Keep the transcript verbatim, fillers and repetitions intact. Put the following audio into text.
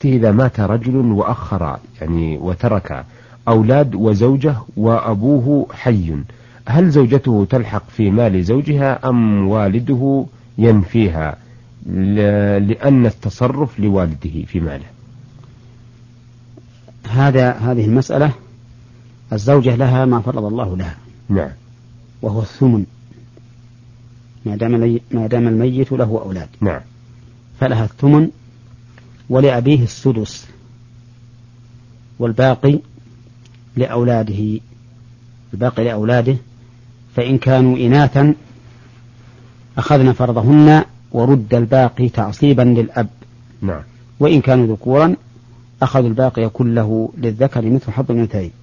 إذا مات رجل وأخر يعني وترك أولاد وزوجة وأبوه حي، هل زوجته تلحق في مال زوجها أم والده ينفيها لأن التصرف لوالده في ماله؟ هذا هذه المسألة الزوجة لها ما فرض الله لها. نعم. وهو الثمن ما دام ما دام الميت له أولاد. نعم. فلها الثمن، ولأبيه السدس، والباقي لأولاده الباقي لأولاده فإن كانوا إناثا أخذنا فرضهن ورد الباقي تعصيبا للأب. نعم. وإن كانوا ذكورا أخذوا الباقي كله للذكر مثل حظ الأنثيين.